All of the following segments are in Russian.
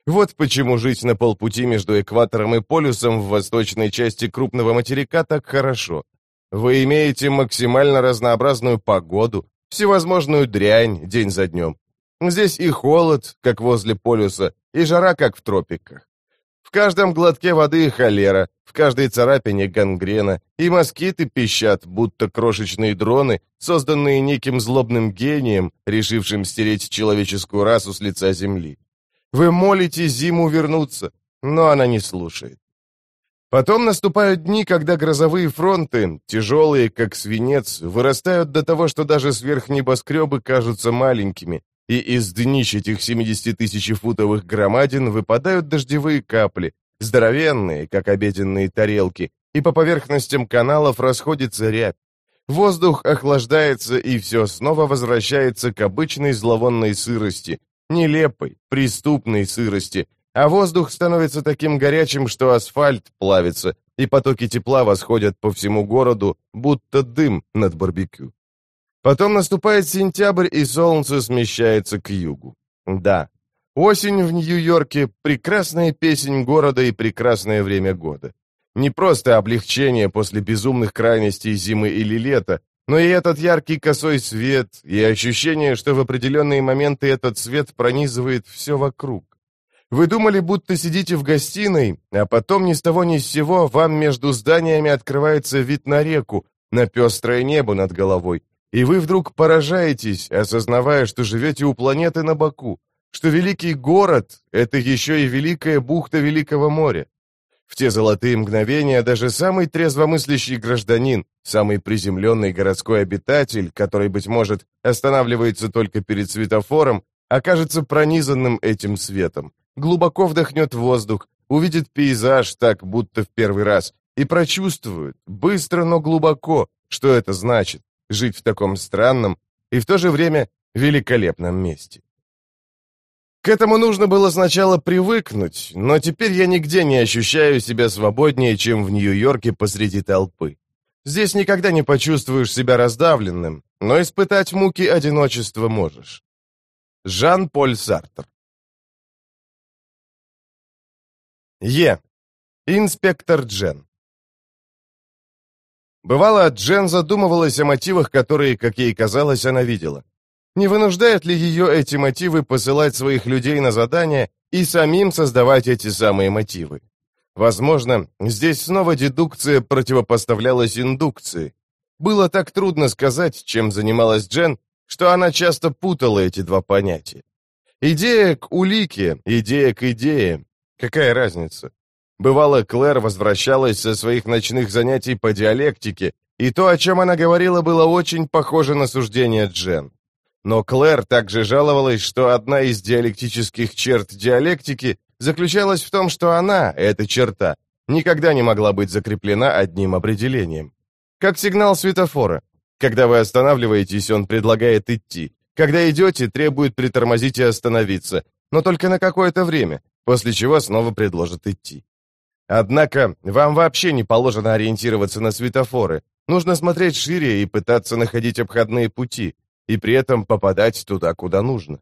Вот почему жить на полпути между экватором и полюсом в восточной части крупного материка так хорошо. Вы имеете максимально разнообразную погоду, всевозможную дрянь день за днем. Здесь и холод, как возле полюса, и жара, как в тропиках. В каждом глотке воды холера, в каждой царапине гангрена, и москиты пищат, будто крошечные дроны, созданные неким злобным гением, решившим стереть человеческую расу с лица земли. Вы молите зиму вернуться, но она не слушает. Потом наступают дни, когда грозовые фронты, тяжелые, как свинец, вырастают до того, что даже сверхнебоскребы кажутся маленькими, и из днищ этих 70-тысячефутовых громадин выпадают дождевые капли, здоровенные, как обеденные тарелки, и по поверхностям каналов расходится рябь. Воздух охлаждается, и все снова возвращается к обычной зловонной сырости, нелепой, преступной сырости, а воздух становится таким горячим, что асфальт плавится, и потоки тепла восходят по всему городу, будто дым над барбекю. Потом наступает сентябрь, и солнце смещается к югу. Да, осень в Нью-Йорке — прекрасная песнь города и прекрасное время года. Не просто облегчение после безумных крайностей зимы или лета, но и этот яркий косой свет, и ощущение, что в определенные моменты этот свет пронизывает все вокруг. Вы думали, будто сидите в гостиной, а потом ни с того ни с сего вам между зданиями открывается вид на реку, на пестрое небо над головой, и вы вдруг поражаетесь, осознавая, что живете у планеты на боку, что великий город — это еще и великая бухта Великого моря. В те золотые мгновения даже самый трезвомыслящий гражданин, самый приземленный городской обитатель, который, быть может, останавливается только перед светофором, окажется пронизанным этим светом, глубоко вдохнет воздух, увидит пейзаж так, будто в первый раз, и прочувствует, быстро, но глубоко, что это значит — жить в таком странном и в то же время великолепном месте. К этому нужно было сначала привыкнуть, но теперь я нигде не ощущаю себя свободнее, чем в Нью-Йорке посреди толпы. Здесь никогда не почувствуешь себя раздавленным, но испытать муки одиночества можешь. Жан-Поль Сартр. Инспектор Джен. Бывало, Джен задумывалась о мотивах, которые, как ей казалось, она видела. Не вынуждают ли ее эти мотивы посылать своих людей на задания и самим создавать эти самые мотивы? Возможно, здесь снова дедукция противопоставлялась индукции. Было так трудно сказать, чем занималась Джен, что она часто путала эти два понятия. Идея к улике, идея к идее. Какая разница? Бывало, Клэр возвращалась со своих ночных занятий по диалектике, и то, о чем она говорила, было очень похоже на суждение Джен. Но Клэр также жаловалась, что одна из диалектических черт диалектики заключалась в том, что она, эта черта, никогда не могла быть закреплена одним определением. Как сигнал светофора. Когда вы останавливаетесь, он предлагает идти. Когда идете, требует притормозить и остановиться, но только на какое-то время, после чего снова предложит идти. Однако вам вообще не положено ориентироваться на светофоры. Нужно смотреть шире и пытаться находить обходные пути, и при этом попадать туда, куда нужно.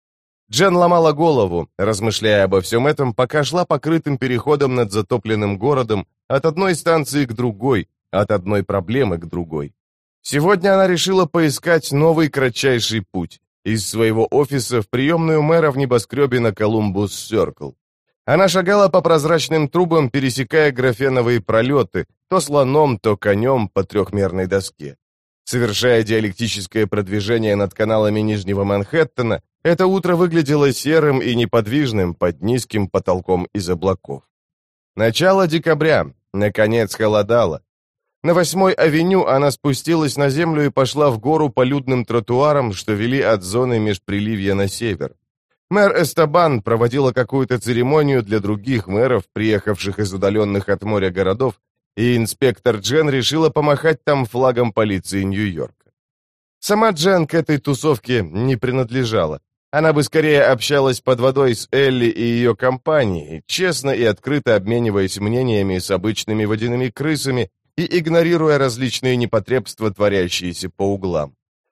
Джен ломала голову, размышляя обо всем этом, пока шла покрытым переходом над затопленным городом от одной станции к другой, от одной проблемы к другой. Сегодня она решила поискать новый кратчайший путь из своего офиса в приемную мэра в небоскребе на Колумбус-Сёркл. Она шагала по прозрачным трубам, пересекая графеновые пролеты, то слоном, то конем по трехмерной доске. Совершая диалектическое продвижение над каналами Нижнего Манхэттена, это утро выглядело серым и неподвижным под низким потолком из облаков. Начало декабря. Наконец холодало. На 8-й авеню она спустилась на землю и пошла в гору по людным тротуарам, что вели от зоны межприливья на север. Мэр Эстебан проводила какую-то церемонию для других мэров, приехавших из удаленных от моря городов, и инспектор Джен решила помахать там флагом полиции Нью-Йорка. Сама Джен к этой тусовке не принадлежала. Она бы скорее общалась под водой с Элли и ее компанией, честно и открыто обмениваясь мнениями с обычными водяными крысами и игнорируя различные непотребства, творящиеся по углам.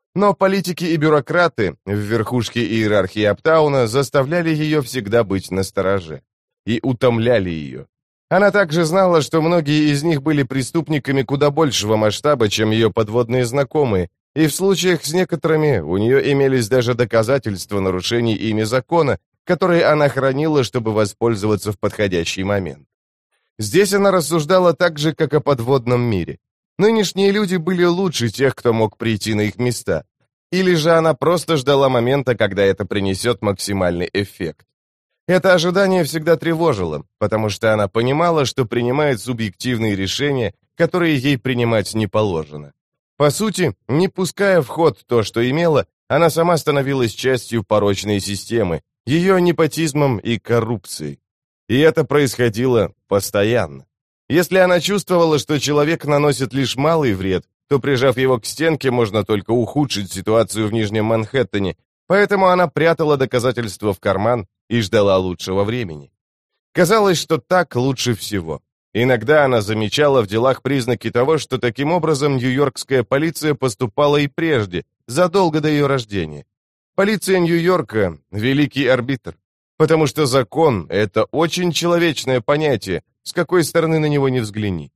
Но политики и бюрократы в верхушке иерархии Аптауна заставляли ее всегда быть настороже и утомляли ее. Она также знала, что многие из них были преступниками куда большего масштаба, чем ее подводные знакомые, и в случаях с некоторыми у нее имелись даже доказательства нарушений ими закона, которые она хранила, чтобы воспользоваться в подходящий момент. Здесь она рассуждала так же, как о подводном мире. Нынешние люди были лучше тех, кто мог прийти на их места. Или же она просто ждала момента, когда это принесет максимальный эффект. Это ожидание всегда тревожило, потому что она понимала, что принимает субъективные решения, которые ей принимать не положено. По сути, не пуская в ход то, что имела, она сама становилась частью порочной системы, ее непотизмом и коррупцией. И это происходило постоянно. Если она чувствовала, что человек наносит лишь малый вред, то, прижав его к стенке, можно только ухудшить ситуацию в Нижнем Манхэттене, поэтому она прятала доказательства в карман и ждала лучшего времени. Казалось, что так лучше всего. Иногда она замечала в делах признаки того, что таким образом нью-йоркская полиция поступала и прежде, задолго до ее рождения. Полиция Нью-Йорка – великий арбитр, потому что закон – это очень человечное понятие, с какой стороны на него не взгляни.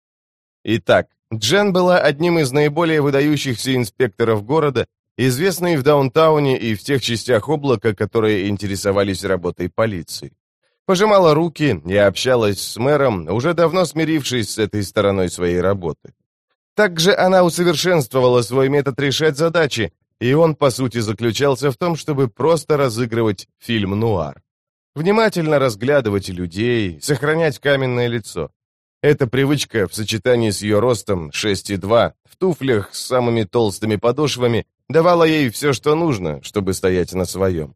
Итак, Джен была одним из наиболее выдающихся инспекторов города, известной в даунтауне и в тех частях облака, которые интересовались работой полиции. Пожимала руки и общалась с мэром, уже давно смирившись с этой стороной своей работы. Также она усовершенствовала свой метод решать задачи, и он, по сути, заключался в том, чтобы просто разыгрывать фильм-нуар. Внимательно разглядывать людей, сохранять каменное лицо. Эта привычка в сочетании с ее ростом 6,2 в туфлях с самыми толстыми подошвами давала ей все, что нужно, чтобы стоять на своем.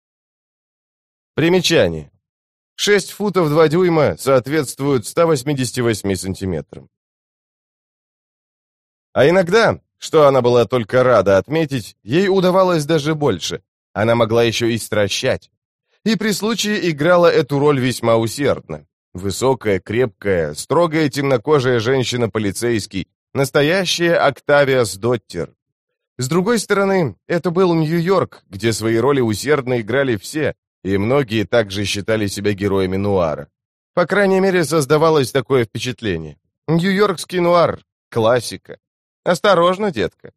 Примечание. 6 футов 2 дюйма соответствуют 188 сантиметрам. А иногда, что она была только рада отметить, ей удавалось даже больше. Она могла еще и стращать. И при случае играла эту роль весьма усердно. Высокая, крепкая, строгая темнокожая женщина-полицейский, настоящая Октавия Доттер. С другой стороны, это был Нью-Йорк, где свои роли усердно играли все, и многие также считали себя героями нуара. По крайней мере, создавалось такое впечатление. Нью-Йоркский нуар — классика. Осторожно, детка.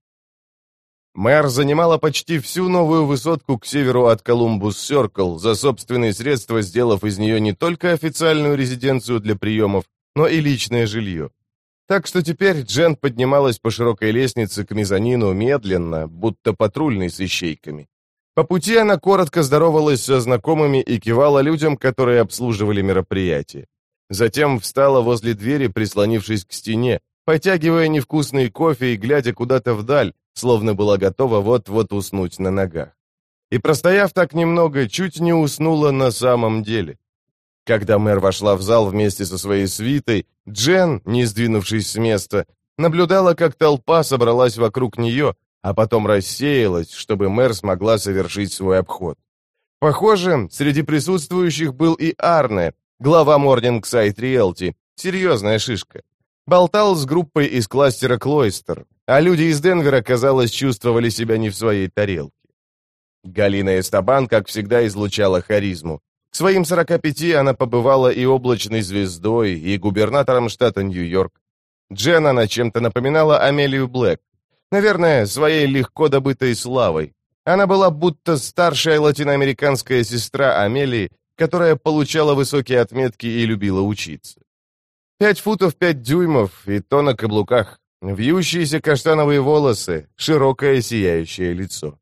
Мэр занимала почти всю новую высотку к северу от Колумбус-Сёркл, за собственные средства сделав из нее не только официальную резиденцию для приемов, но и личное жилье. Так что теперь Джен поднималась по широкой лестнице к мезонину медленно, будто патрульный с ищейками. По пути она коротко здоровалась со знакомыми и кивала людям, которые обслуживали мероприятие. Затем встала возле двери, прислонившись к стене, потягивая невкусный кофе и глядя куда-то вдаль, словно была готова вот-вот уснуть на ногах. И, простояв так немного, чуть не уснула на самом деле. Когда мэр вошла в зал вместе со своей свитой, Джен, не сдвинувшись с места, наблюдала, как толпа собралась вокруг нее, а потом рассеялась, чтобы мэр смогла совершить свой обход. Похоже, среди присутствующих был и Арне, глава Morningside Realty, серьезная шишка. Болтал с группой из кластера Клойстер, а люди из Денвера, казалось, чувствовали себя не в своей тарелке. Галина Эстабан, как всегда, излучала харизму. К своим 45 она побывала и облачной звездой, и губернатором штата Нью-Йорк. Джен она чем-то напоминала Амелию Блэк. Наверное, своей легко добытой славой. Она была будто старшая латиноамериканская сестра Амелии, которая получала высокие отметки и любила учиться. 5 футов 5 дюймов и то на каблуках, вьющиеся каштановые волосы, широкое сияющее лицо.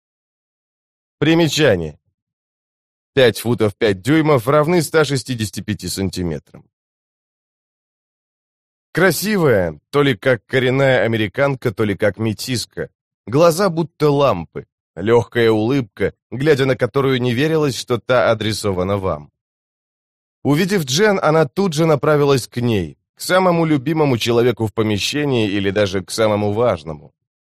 Примечание. 5 футов 5 дюймов равны 165 сантиметрам. Красивая, то ли как коренная американка, то ли как метиска. Глаза будто лампы, легкая улыбка, глядя на которую не верилось, что та адресована вам. Увидев Джен, она тут же направилась к ней, к самому любимому человеку в помещении или даже к самому важному.